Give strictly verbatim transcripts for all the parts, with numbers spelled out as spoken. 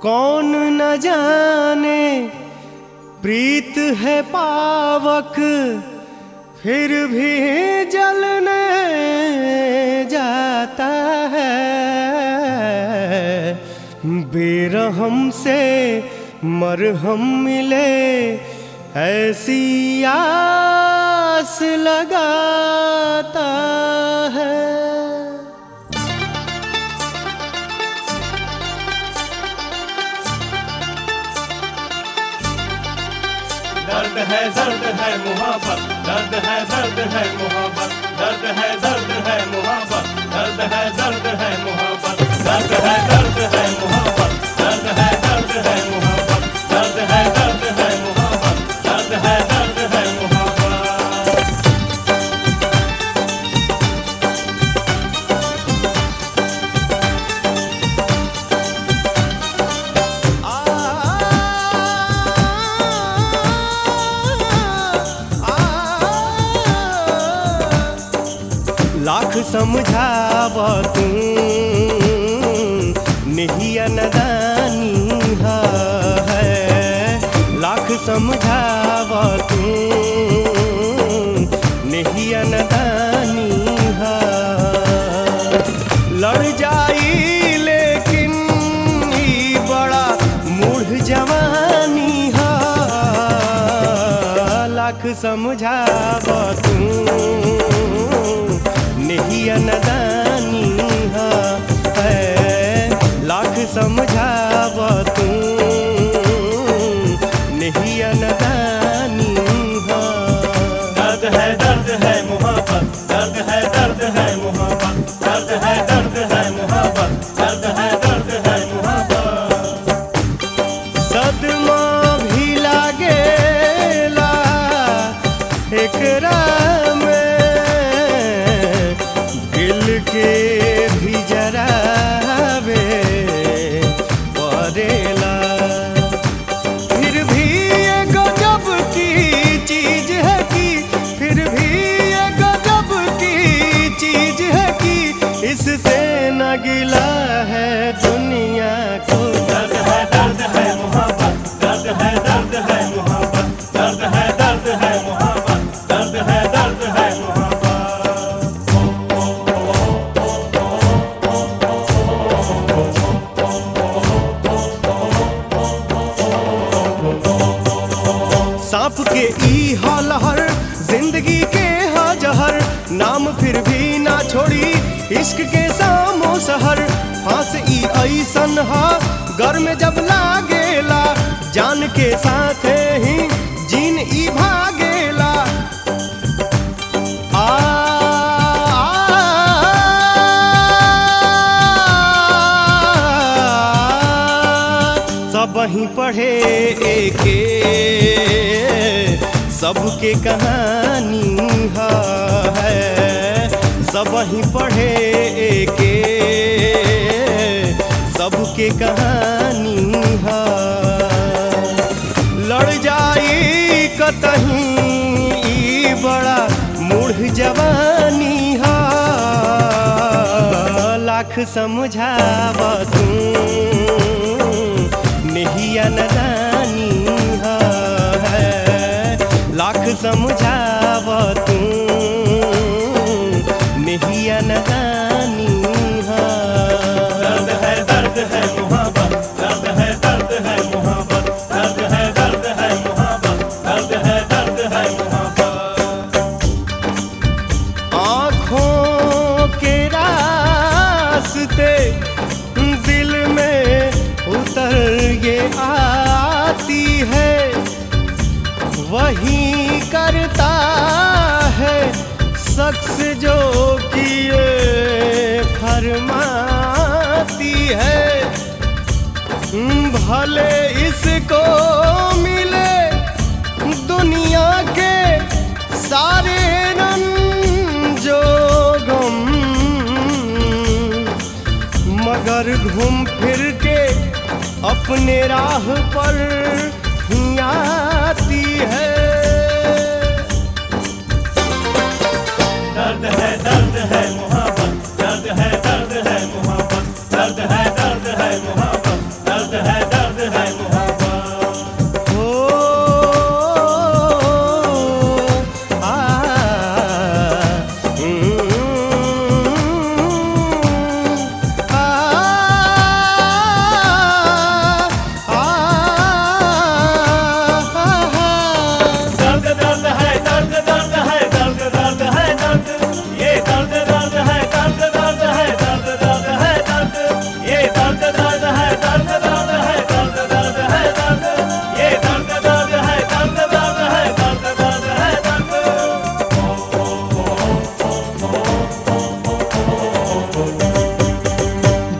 कौन न जाने प्रीत है पावक, फिर भी जलने जाता है। बेरहम से मरहम मिले ऐसी आस लगाता है। दर्द है दर्द है मोहब्बत, दर्द है दर्द है मोहब्बत, दर्द है दर्द है मोहब्बत, दर्द है दर्द है मोहब्बत, दर्द है दर्द है मोहब्बत, दर्द है दर्द है मोहब्बत, दर्द है दर्द है मोहब्बत, दर्द है दर्द है मोहब्बत। लाख समझाव तू नहिया नदानी है, लाख समझाव तू नहिया नदानी है। लड़ जाई लेकिन ई बड़ा मूढ़ जवानी है। लाख समझाव तू नहिया नदानी है, लाख समझाव तू नहिया नदानी है। दर्द है दर्द है मोहब्बत, दर्द है दर्द है मोहब्बत, दर्द है दर्द है मोहब्बत, दर्द है दर्द है मोहब्बत। सदमा भी लागेला एकरा के भी जरावे परेला। फिर भी ये गजब की चीज है कि, फिर भी ये गजब की चीज है कि इससे न गिला है दुनिया को। दर्द है दर्द है मोहब्बत, दर्द है दर्द है मोहब्बत, दर्द है दर्द है मोहब्बत, दर्द है दर्द है मोहब्बत। सांप के ई हलहर जिंदगी के हा जहर, नाम फिर भी ना छोड़ी इश्क के सामो सहर। फांस ई ऐसन हा घर में जब लागेला, जान के साथ ही जीन ई भागेला। आ, सब ही पढ़े एके सबके कहानी है, सब ही पढ़े एके सबके कहानी है। लड़ जाई कतहीं ई बड़ा मूढ़ जवानी है। लाख समझाव तू नहिया नदानी है, लाख समझाव तू नहिया नदानी है। दर्द है दर्द है मोहब्बत, दर्द है दर्द है मोहब्बत, दर्द है दर्द है मोहब्बत, दर्द है दर्द है मोहब्बत। आँखों के रास्ते दिल में उतर ये आती है, वही करता है शख्स जो किए फरमाती है। भले इसको मिले दुनिया के सारे रंजो गम, मगर घूम फिर के अपने राह पर ही आती है। दर्द है दर्द है मोहब्बत, दर्द है दर्द है मोहब्बत, दर्द है दर्द है मोहब्बत, दर्द है दर्द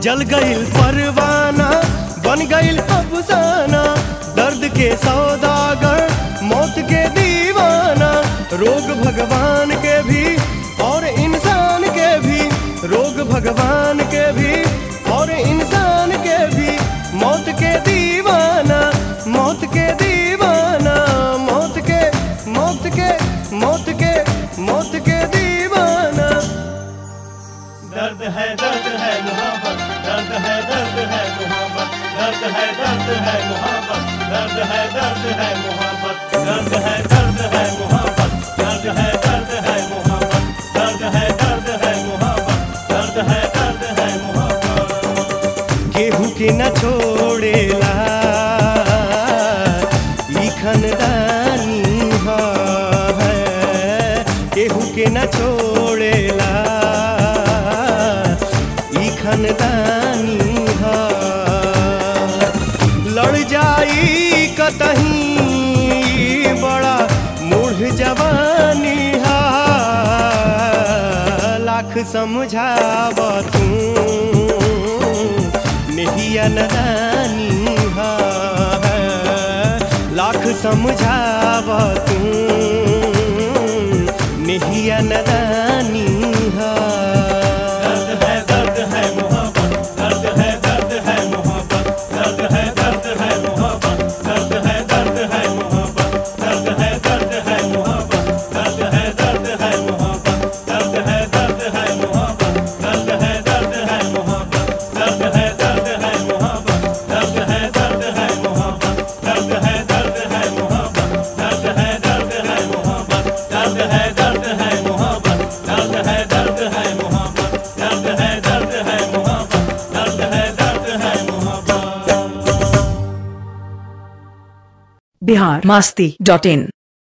जल गईल परवाना बन गईल अफसाना, दर्द के सौदागर मौत के दीवाना। रोग भगवान के भी और इंसान के भी, रोग भगवान के भी और इंसान के भी, मौत के दीवाना, मौत के दीवाना, मौत के मौत के मौत के मौत के दीवाना। दर्द है दर्द है मोहब्बत, दर्द है दर्द है मोहब्बत, दर्द है दर्द है मोहब्बत, दर्द है दर्द है मोहब्बत, दर्द है दर्द है मोहब्बत, दर्द है दर्द है मोहब्बत, दर्द है दर्द है मोहब्बत, दर्द है दर्द है मोहब्बत। केहू के न छोड़ेला ई खानदानी है, केहू के न छोड़ेला ई खानदानी है। लड़ जाई कतहीं बड़ा मूढ़ जवानी है, लाख समझाव तू नहिया नदानी है, लाख समझाव तू नहिया नदानी है। दर्द है दर्द है मोहब्बत, दर्द है दर्द है मोहब्बत, दर्द है दर्द है मोहब्बत, दर्द है दर्द है मोहब्बत, दर्द है दर्द है मोहब्बत, दर्द है दर्द है मोहब्बत, दर्द है दर्द है मोहब्बत, दर्द है दर्द है मोहब्बत, दर्द है दर्द है मोहब्बत, दर्द है दर्द है मोहब्बत, दर्द है दर्द है मोहब्बत, दर्द है दर्द है मोहब्बत, दर्द है दर्द है मोहब्बत, दर्द है दर्द है मोहब्बत, दर्द है दर्द है मोहब्बत, दर्द है दर्द है मोहब्बत। बिहार मस्ती डॉट इन।